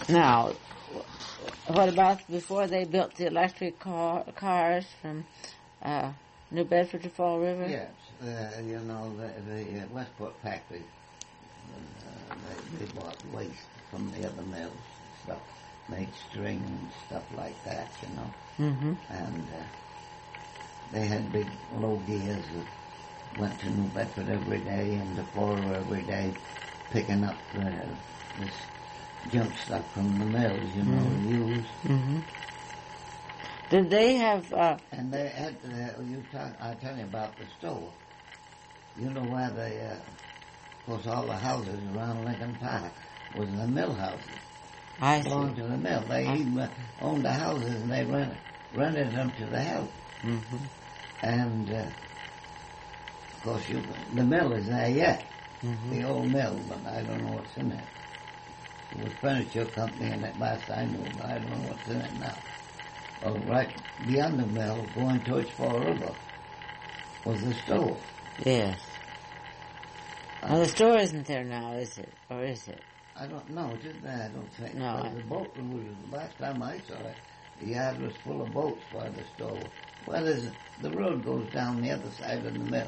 Now, what about before they built the electric cars from New Bedford to Fall River? Yes, the Westport factory, they bought waste from the other mills, stuff, made string and stuff like that, Mm-hmm. And they had big low gears that went to New Bedford every day and to Florida every day, picking up this junk stuff from the mills, used. Mm-hmm. Did they have... And they had, I'll tell you about the store. You know where of course all the houses around Lincoln Park was the mill houses. I see. Belonged to the mill. They even owned the houses and they rented them to the help. Mm-hmm. And, of course, the mill is there yet. Mm-hmm. The old mill, but I don't know what's in it. It was a furniture company in it last I knew, but I don't know what's in it now. Well, right beyond the mill, going towards Fall River, was the store. Yes. Well, the store isn't there now, is it? Or is it? I don't know. It isn't there, I don't think. No. The boat, the last time I saw it, the yard was full of boats by the store. Well, the road goes down the other side of the mill.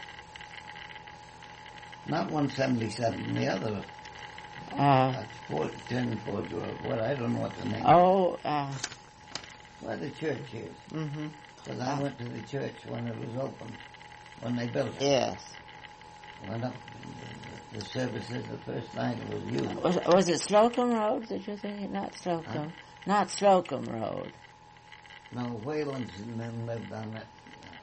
Not 177, the other. That's 10 Ford Road. Well, I don't know what the name is. Where the church is. Mm-hmm. Because I went to the church when it was open, when they built it. Yes. Went up the services the first night it was used. Was it Slocum Road that you're thinking? Not Slocum. Not Slocum Road. No, Whalens and them lived on it.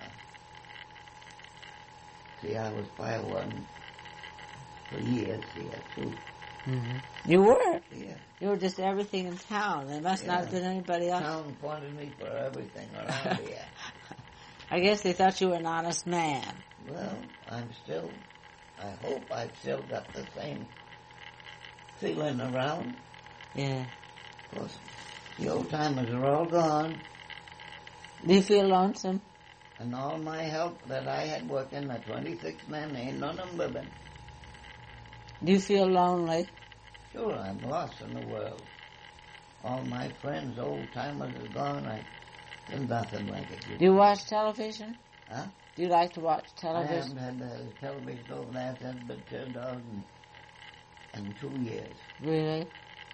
See, I was by one for years here, too. Mm-hmm. You were? Yeah. You were just everything in town. There must not have been anybody else. Town wanted me for everything around here. I guess they thought you were an honest man. Well, I hope I've still got the same feeling around. Yeah. Of course, the old timers are all gone. Do you feel lonesome? And all my help that I had working, the 26 men, ain't none of them living. Do you feel lonely? Sure, I'm lost in the world. All my friends, old timers, are gone. There's nothing like it. Do you watch television? Huh? Do you like to watch television? I haven't had the television over there since it's been turned on in 2 years. Really?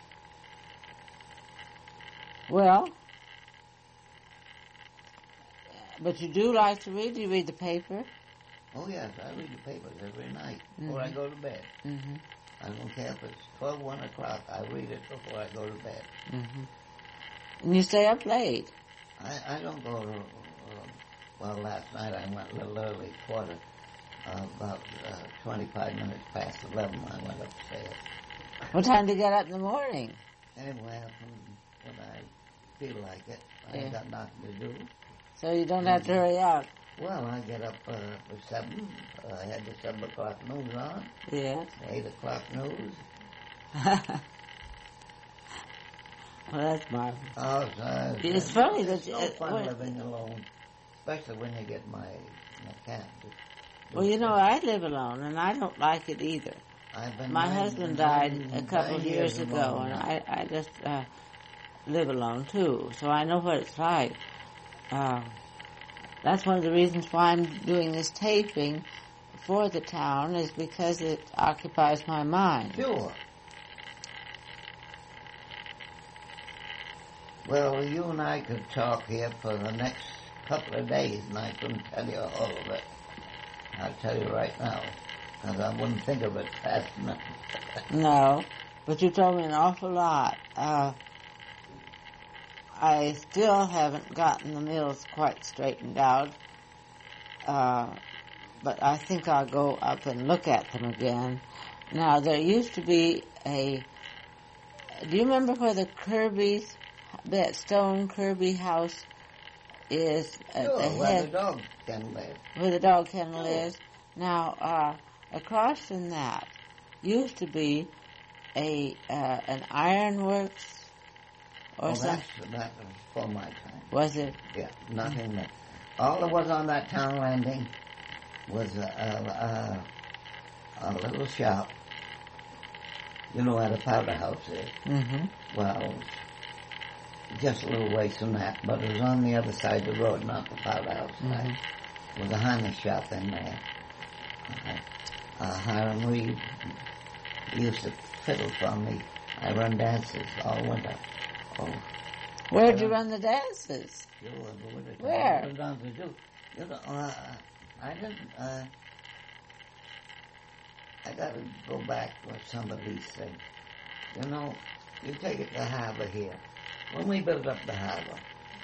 Well, but you do like to read? Do you read the paper? Oh, yes, I read the papers every night before I go to bed. Mm-hmm. I don't care if it's 12, 1 o'clock. I read it before I go to bed. Mm-hmm. And you stay up late? I don't go to... well, last night I went a little early, about 25 minutes past 11 I went upstairs. What time do you get up in the morning? Anyway, when I feel like it, I ain't got nothing to do. So you don't have to hurry up? Well, I get up for 7. I had the 7 o'clock news on. Yes. 8 o'clock news. Well, that's marvelous. Oh, it's funny that... It's no fun living alone, especially when you get my cat. Well, I live alone, and I don't like it either. My husband died a couple of years ago, and I just live alone, too, so I know what it's like. That's one of the reasons why I'm doing this taping for the town, is because it occupies my mind. Sure. Well, you and I could talk here for the next couple of days, and I couldn't tell you all of it. I'll tell you right now, because I wouldn't think of it fast enough. No, but you told me an awful lot. I still haven't gotten the mills quite straightened out, but I think I'll go up and look at them again. Now, there used to be do you remember where the Kirby's, that stone Kirby house is at the head? Where the dog kennel is. Where the dog kennel is. Now, across from that used to be an ironworks or something. That was before my time. Was it? Yeah, nothing. All that was on that town landing was a little shop You know where the powder house is? Mm-hmm. Well, just a little ways from that, but it was on the other side of the road, not the powder house side. There was a harness shop in there. Hiram Reed, he used to fiddle for me. I run dances all winter. Oh, Where'd you run the dances? sure, in the winter. Where? What down to do? You know, I didn't. I got to go back with some of these things. You know, you take it to harbor here. When we built up the harbor,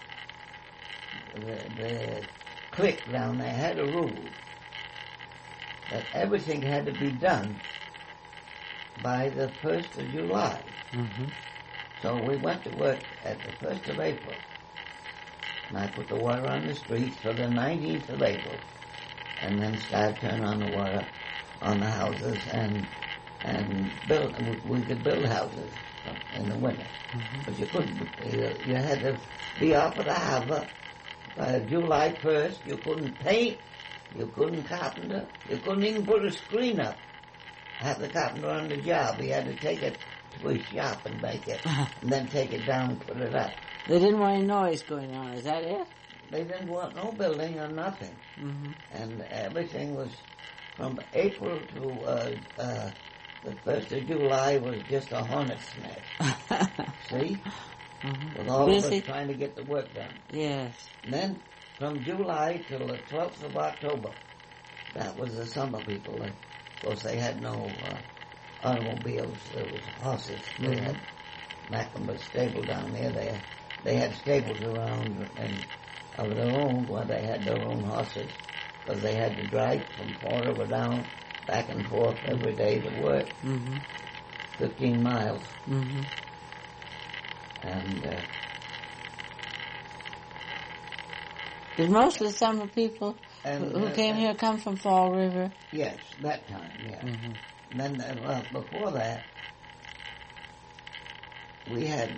the clique down there had a rule that everything had to be done by the 1st of July. Mm-hmm. So we went to work at the 1st of April. And I put the water on the streets for the 19th of April. And then started turning on the water on the houses and build. We could build houses in the winter. Mm-hmm. But you couldn't. You had to be off of the harbor by July 1st. You couldn't paint. You couldn't carpenter. You couldn't even put a screen up. Have the carpenter on the job. He had to take it to his shop and make it, and then take it down and put it up. They didn't want any noise going on, is that it? They didn't want no building or nothing. Mm-hmm. And everything was from April to the 1st of July was just a hornet's nest. See? Mm-hmm. With all Busy. of us trying to get the work done. Yes. And then from July till the 12th of October, that was the summer people. Of course, they had no automobiles. There was horses. They had Macklin stable down there. They had stables around and of their own where they had their own horses because they had to drive from Fall River down back and forth every day to work. 15 miles. And did most of the summer people who came here come from Fall River? Yes, that time, yeah. Then, before that, we had,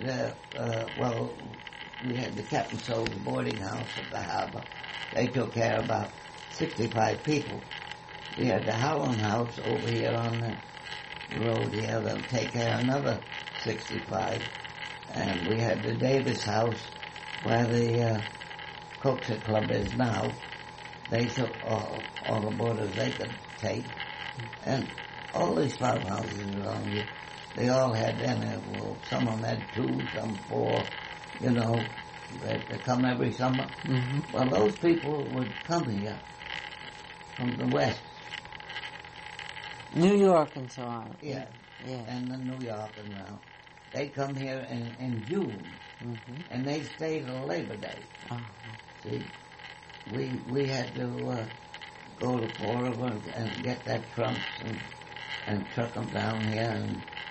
we had the Captain Soul's boarding house at the harbor. They took care of about 65 people. We had the Howland House over here on the road here. They'll take care of another 65. And we had the Davis House where the Coaxer Club is now. They took all the boarders they could take. And all these farmhouses around here, they all had them. Well, some of them had 2, some 4, you know. They come every summer. Well, those people would come here from the west. New York and so on. Yeah. Yeah. And then New York and now. They come here in June, and they stay till Labor Day. See, we had to go to Fall River and get that trunks and truck them down here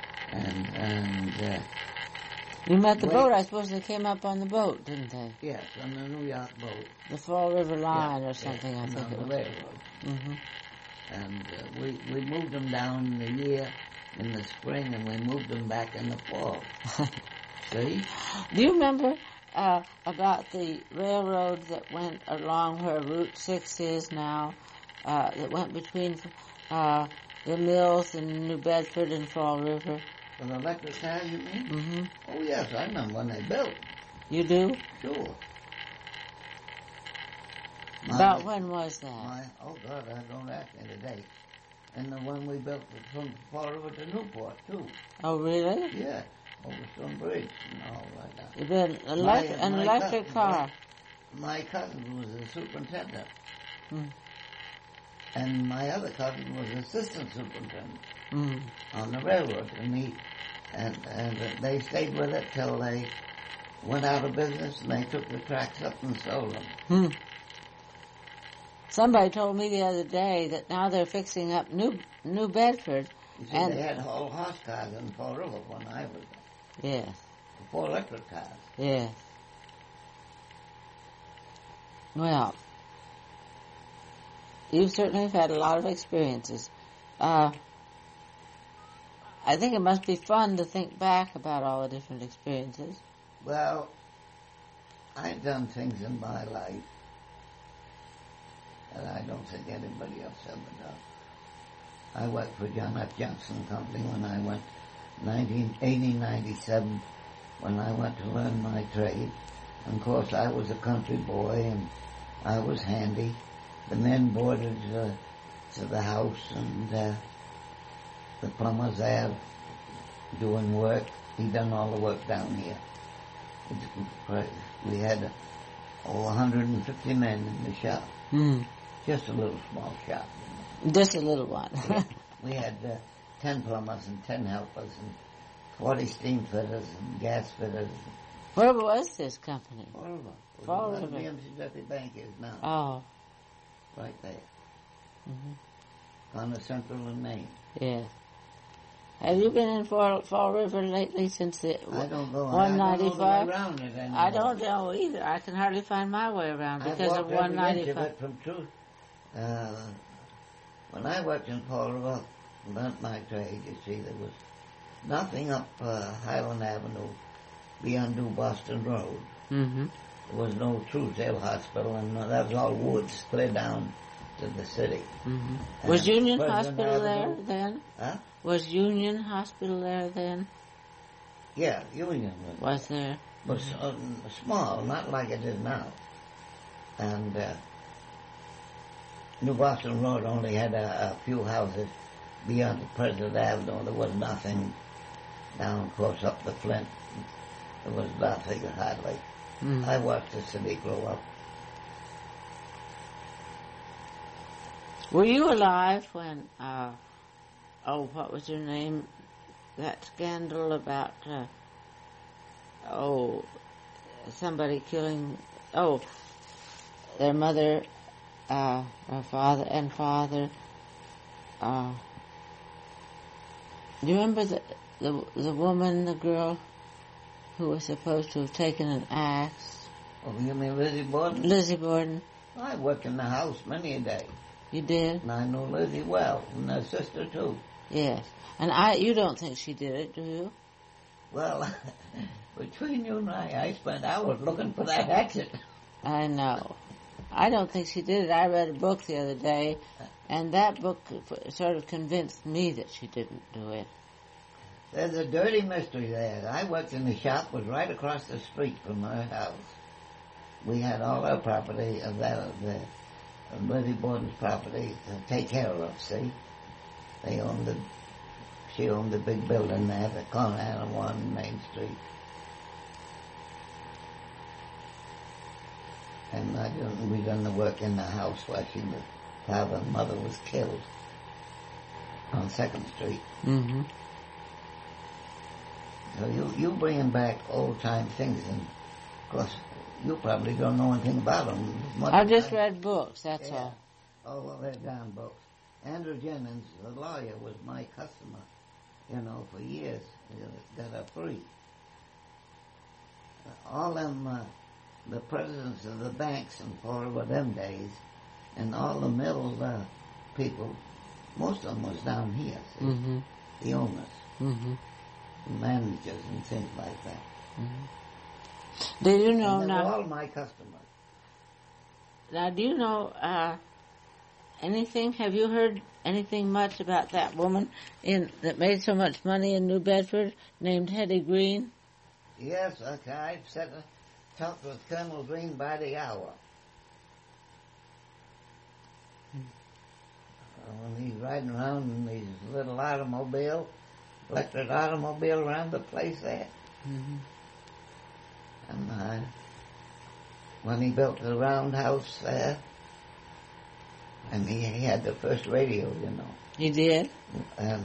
and you met the boat. I suppose they came up on the boat, didn't they? Yes, on the New York boat. The Fall River Line or something, I think it was. On the railroad. And we moved them down in the year, in the spring, and we moved them back in the fall. See? Do you remember about the railroad that went along where Route 6 is now, that went between the mills in New Bedford and Fall River? The electric cars, you mean? Oh, yes, I remember when they built. You do? Sure. About when was that? Oh, God, I don't ask me today. And the one we built from Fall River to Newport, too. Oh, really? Yeah, over some bridge and all like that. You built an electric car. My cousin was the superintendent. And my other cousin was assistant superintendent on the railroad. And they stayed with it till they went out of business, and they took the tracks up and sold them. Somebody told me the other day that now they're fixing up New Bedford. You see, they had whole horse cars in Fall River when I was there. Yes. 4 electric cars. Yes. Well, you certainly have had a lot of experiences. I think it must be fun to think back about all the different experiences. Well, I've done things in my life that I don't think anybody else ever done. I worked for John F. Johnson Company when I went 1897, when I went to learn my trade. And of course, I was a country boy, and I was handy. The men boarded to the house, and the plumber's there doing work. He done all the work down here. We had 150 men in the shop. Mm. Just a little small shop. Just a little one. We had 10 plumbers and 10 helpers and 40 steam fitters and gas fitters. Where was this company? Fall River. Where the Mississippi Bank is now. Oh. Right there. Mm-hmm. On the Central and Main. Yeah. Have you been in Fall River lately since the I don't go. 195? I don't know the way around it anymore. I don't know either. I can hardly find my way around because of 195. From Truth. When I worked in Fall River, learned my trade, you see, there was nothing up Highland Avenue beyond New Boston Road. Mm-hmm. There was no Truesdale Hospital, and that was all woods clear down to the city. Mm-hmm. Was Union Hospital there then? Huh? Was Union Hospital there then? Yeah, Union was there. Was small, not like it is now. And New Boston Road only had a few houses beyond the President Avenue. There was nothing down close up the Flint. There was nothing hardly. Mm. I watched the city grow up. Were you alive when, what was your name? That scandal about, somebody killing, their mother, her father and father. Do you remember the woman, the girl, who was supposed to have taken an axe? Oh, you mean Lizzie Borden? Lizzie Borden. I worked in the house many a day. You did? And I know Lizzie well, and her sister too. Yes. And you don't think she did it, do you? Well, between you and I spent hours looking for that hatchet. I know. I don't think she did it. I read a book the other day, and that book sort of convinced me that she didn't do it. There's a dirty mystery there. I worked in the shop, was right across the street from her house. We had all our property of Lizzie Borden's property to take care of, see? She owned the big building there, the corner of 1 Main Street. And we done the work in the house while father and mother was killed on 2nd Street. Mm-hmm. So you bringing back old-time things, and of course, you probably don't know anything about them. I've just read books, that's all. Oh, well, they're down books. Andrew Jennings, the lawyer, was my customer, for years. He got her free. All them, the presidents of the banks in Florida them days, and all the middle people, most of them was down here, see? Mm-hmm. The owners. Mm-hmm. The managers and things like that. Mm-hmm. Do you know and now? They're all my customers. Now, do you know anything? Have you heard anything much about that woman that made so much money in New Bedford named Hetty Green? Yes, okay. I've talked with Colonel Green by the hour. When he's riding around in his little electric automobile around the place there. Mm-hmm. And when he built the roundhouse there, and he had the first radio, He did? And,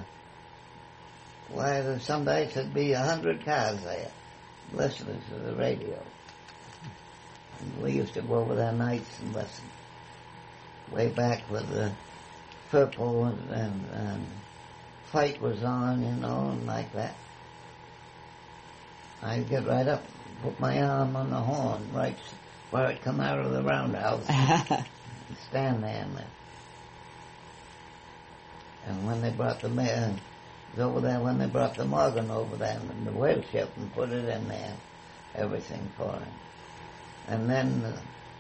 some days there'd be 100 cars there, listening to the radio. And we used to go over there nights and listen. Way back with the purple and fight was on, and like that. I'd get right up, put my arm on the horn, right where it come out of the roundhouse, and stand there. And when they brought the man, it was over there when they brought the Morgan over there and the whale ship and put it in there, everything for him. And then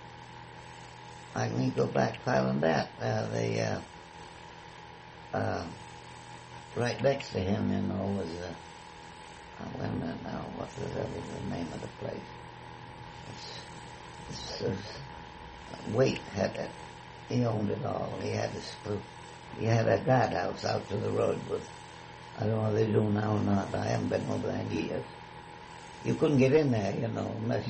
I can go back filing that. right next to him, was wait a minute now, what the hell is the name of the place? Waite had it. He owned it all. He had a guardhouse out to the road with, I don't know if they do now or not. I haven't been over there in years. You couldn't get in there, unless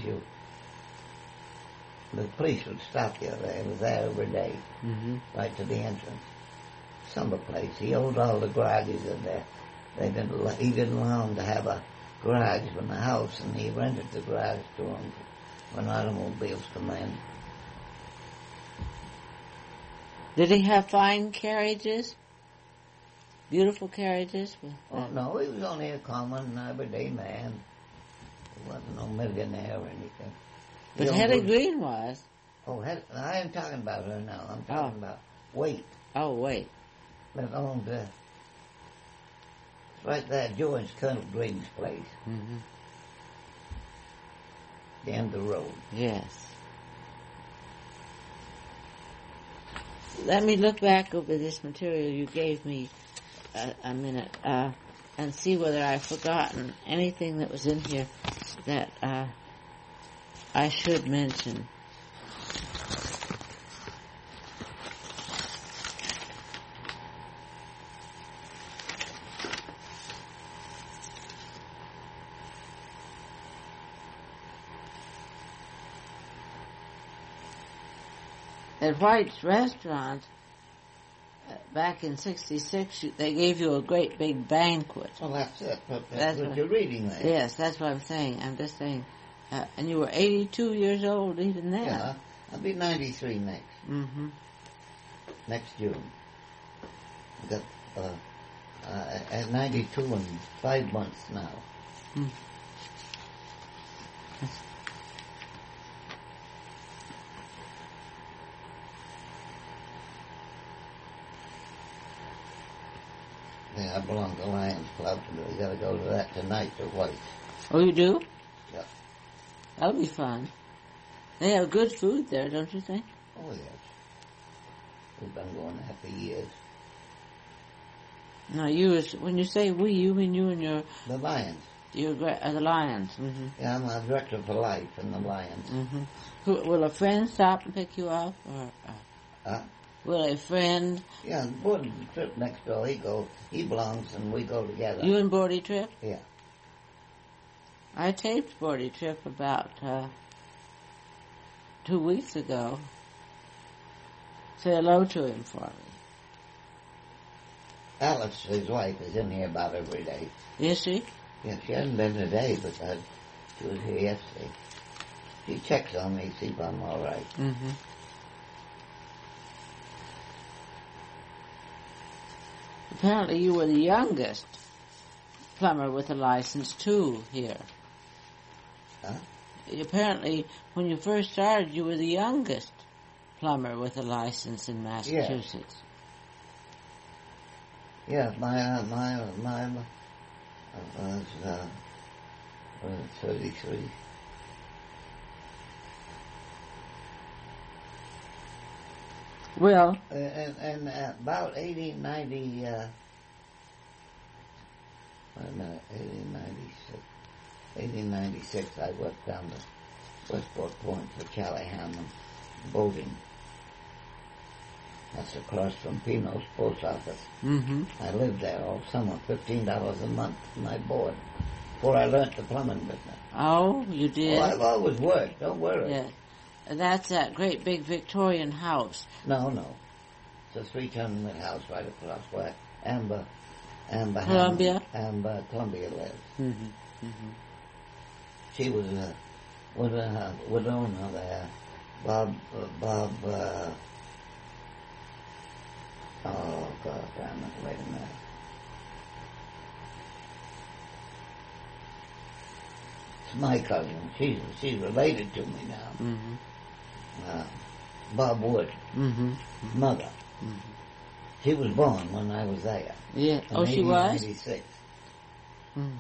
the police would stop you there. It was there every day, right to the entrance. Summer place. He owned all the garages in there. He didn't allow them to have a garage in the house, and he rented the garage to them when automobiles come in. Did he have fine carriages? Beautiful carriages? Oh, no, he was only a common, everyday man. He wasn't no millionaire or anything. But Hetty Green was. Oh, I am talking about her now. I'm talking about Waite. Oh, wait. That owned, right there, George Colonel Green's place. Mm-hmm. The end of the road. Yes. Let me look back over this material you gave me a minute and see whether I've forgotten anything that was in here that I should mention. At White's Restaurant, back in '66, they gave you a great big banquet. Well, that's it. That's what you're reading there. Yes, that's what I'm saying. I'm just saying. And you were 82 years old even then. Yeah, I'll be 93 next. Mm-hmm. Next June. I got at 92 in 5 months now. Mm. Yeah, I belong to Lions Club. We got to go to that tonight to White. Oh, you do? Yep. That'll be fun. They have good food there, don't you think? Oh, yes. We've been going there for years. No, when you say we, you mean you and your... The Lions. The Lions. Mm-hmm. Yeah, I'm a director for life in the Lions. Mm-hmm. Will a friend stop and pick you up? Or, will a friend... Yeah, Bordy Tripp next door, he belongs and we go together. You and Bordy Tripp? Yeah. I taped Bordy Tripp about 2 weeks ago. Say hello to him for me. Alice, his wife, is in here about every day. Is she? Yeah, she hasn't been today, but she was here yesterday. She checks on me, see if I'm all right. Mm-hmm. Apparently you were the youngest plumber with a license, too, here. Huh? Apparently, when you first started, you were the youngest plumber with a license in Massachusetts. Yeah, my was 33. Well, and about 1890, wait a minute, 1896, I worked down to Westport Point for Charlie Hammond, boating. That's across from Pino's post office. mm-hmm. I lived there all summer, $15 a month for my board, before I learned the plumbing business. Oh, you did? Oh, I've always worked, don't worry. Yeah. That's that great big Victorian house. No. It's a 3-tenement house right across where Amber Columbia? Amber Columbia lives. Mm-hmm. Mm-hmm. She was with a owner there, Bob, oh God damn it, wait a minute. It's my cousin. She's related to me now. Mm-hmm. Bob Wood, Mm-hmm. mother. Mm-hmm. She was born when I was there. Yeah. Oh, she was? 1896. Mm.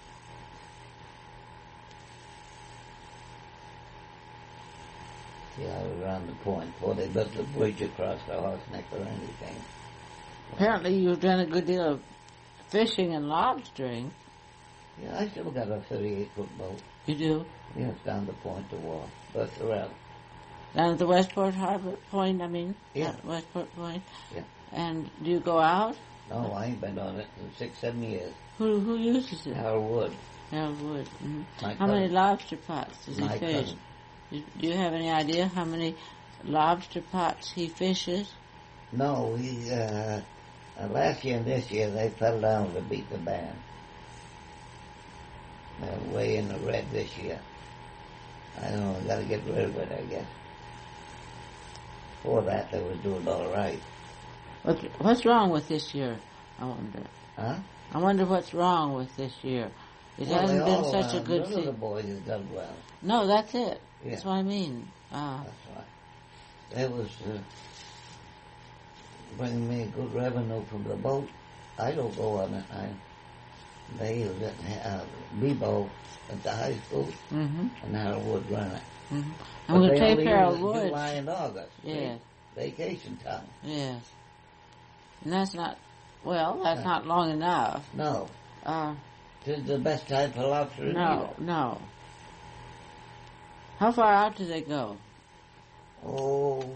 See, I was around the point before they built the bridge across the horse neck or anything. Apparently you've done a good deal of fishing and lobstering. Yeah, I still got a 38-foot boat. You do? Yeah, it's down the Point to Wharf. That's around. Down at the Westport Harbor Point, Yeah. At Westport Point. Yeah. And do you go out? No, I ain't been on it in 6-7 years. Who uses it? Harold Wood. Harold Wood. Mm-hmm. How cousin. many lobster pots does he My fish? cousin. Do you have any idea how many lobster pots he fishes? No, he, last year and this year they fell down to beat the band. They're way in the red this year. I don't know, gotta get rid of it, I guess. Before that, they were doing all right. What's wrong with this year, I wonder? Huh? I wonder what's wrong with this year. It hasn't been such a good None of the season. boys have done well. No, that's it. Yeah. That's what I mean. That's right. That was bringing me a good revenue from the boat. I don't go on it. They use it Bebo at the high school, Mm-hmm. and Harold Wood run it. Mm-hmm. I'm going to take Harold Wood. July and August. Yes. Vacation time. Yes. And that's not long enough. No. This is the best time for lobster. No. How far out do they go? Oh,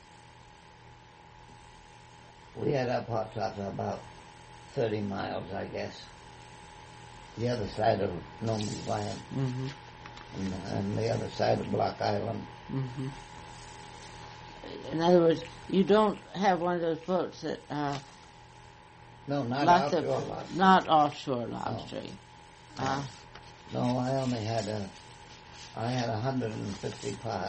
we had our pots up about 30 miles, I guess. The other side of Nome's Land. Mm-hmm. And the other side of Block Island. Mm-hmm. In other words, you don't have one of those boats that No, not offshore lobster. Not offshore lobstering. No, I only had 150 pots.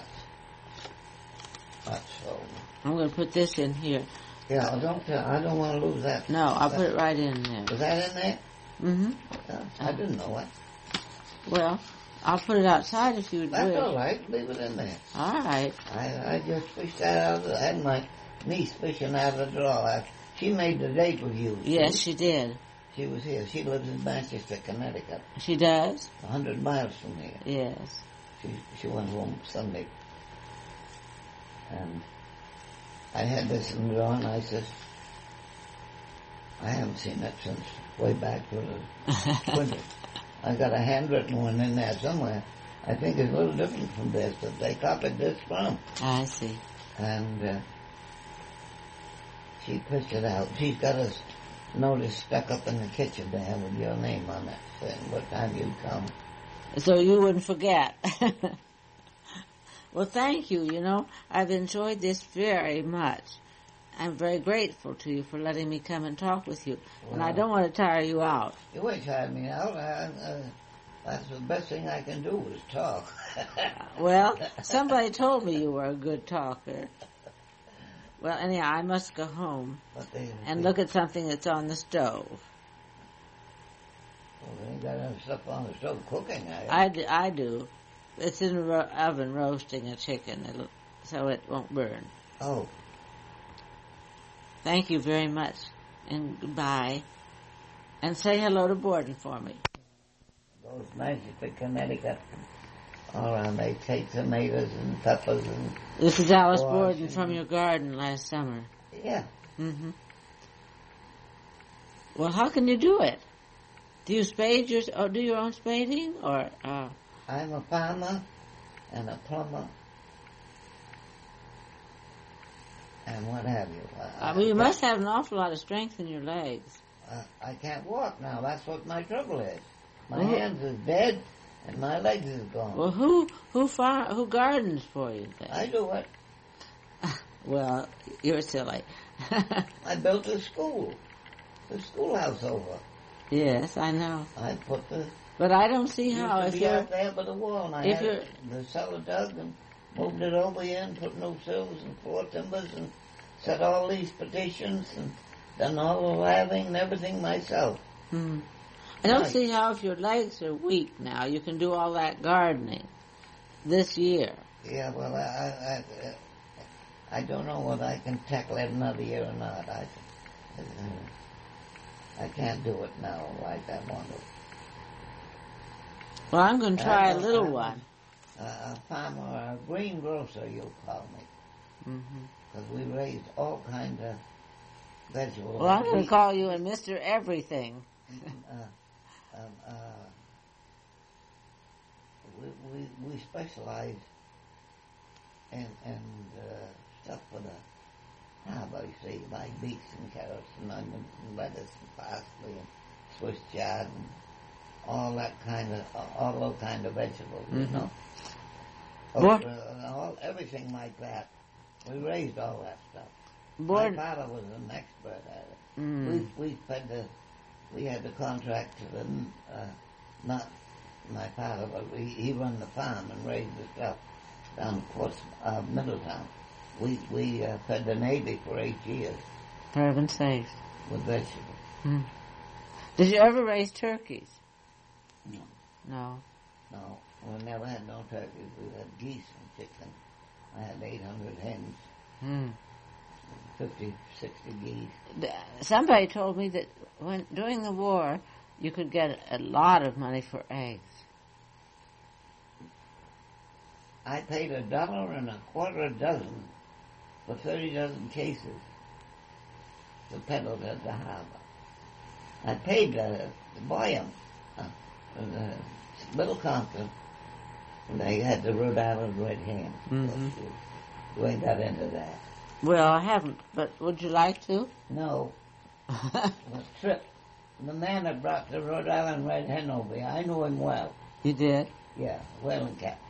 So. I'm going to put this in here. Yeah, I don't want to lose that. No, I'll put it right in there. Was that in there? Mm-hmm. I didn't know it. Well, I'll put it outside if you would wish. That's all right. Leave it in there. All right. I just fished that out. I had my niece fishing out of the draw. She made the date with you. Yes, she did. She was here. She lives in Manchester, Connecticut. She does? 100 miles from here. Yes. She went home Sunday. And I had this in the drawer, and I said, I haven't seen it since way back to the 20s. I got a handwritten one in there somewhere. I think it's a little different from this, that they copied this from. I see. And she pushed it out. She's got a notice stuck up in the kitchen there with your name on it, saying what time you come. So you wouldn't forget. Well, thank you. You know, I've enjoyed this very much. I'm very grateful to you for letting me come and talk with you. Well, and I don't want to tire you out. You ain't tired me out. That's the best thing I can do is talk. Well, somebody told me you were a good talker. Well, anyhow, I must go home and look at something that's on the stove. Well, they ain't got any stuff on the stove cooking, I do. It's in the oven roasting a chicken, so it won't burn. Oh. Thank you very much, and goodbye. And say hello to Borden for me. Those Manchester, Connecticut. All around, they take tomatoes and peppers and... This is Alice Borden from your garden last summer. Yeah. Mm-hmm. Well, how can you do it? Do you spade do your own spading, or... I'm a farmer and a plumber and what have you. You must have an awful lot of strength in your legs. I can't walk now. That's what my trouble is. My hands is dead and my legs is gone. Well, who gardens for you then? I do it. Well, you're silly. I built the schoolhouse over. Yes, I know. I put But I don't see how if you're out there by the wall, and I had the cellar dug and moved it over here and put new sills and floor timbers and set all these petitions and done all the lathing and everything myself. Hmm. I don't see how, if your legs are weak now, you can do all that gardening this year. Yeah, well, I don't know whether I can tackle it another year or not. I can't do it now like I want to. Well, I'm going to try a little one. A farmer, a greengrocer, you'll call me. Because we raised all kinds of vegetables. Well, I'm going to call you a Mr. Everything. We specialize in stuff for the harbour, you see, like beets and carrots and onions and lettuce and parsley and Swiss chard and all those kind of vegetables, you know. Everything like that. We raised all that stuff. My father was an expert at it. We had the contract to them, not my father, but he run the farm and raised the stuff down Middletown. We fed the Navy for 8 years. For heaven's sakes. With vegetables. Mm. Did you ever raise turkeys? No. We never had no turkeys. We had geese and chickens. I had 800 hens. 50, 60 geese. Somebody told me that during the war, you could get a lot of money for eggs. I paid $1.25 a dozen for 30 dozen cases to peddle at the harbor. I paid to buy them. Little Compton, and they had the Rhode Island Red Hand. You ain't got into that. Well, I haven't, but would you like to? No. The Trip. The man that brought the Rhode Island Red Hen over here, I knew him well. You did? Yeah, whaling captain.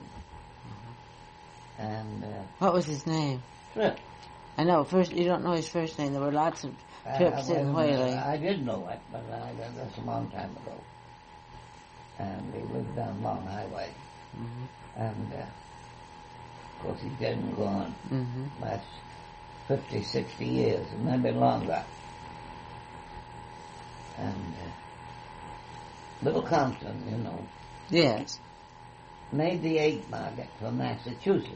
And what was his name? Trip. I know. First, you don't know his first name. There were lots of trips in whaling. I did know it, but that's a long time ago. And he lived down Long Highway. And of course he's dead and gone. Last 50, 60 years, and maybe longer. And Little Compton, you know. Yes. Made the egg market for Massachusetts.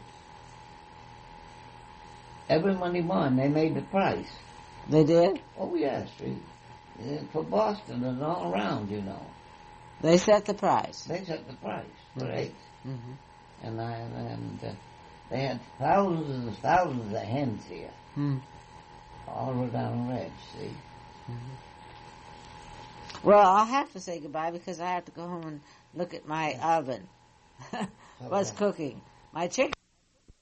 Every Monday morning they made the price. They did? Oh yes, for Boston and all around, you know. They set the price. They set the price for eggs. And they had thousands and thousands of hens here. All Rhode Island Red, see. Well, I'll have to say goodbye because I have to go home and look at my oven. What's cooking? My chicken.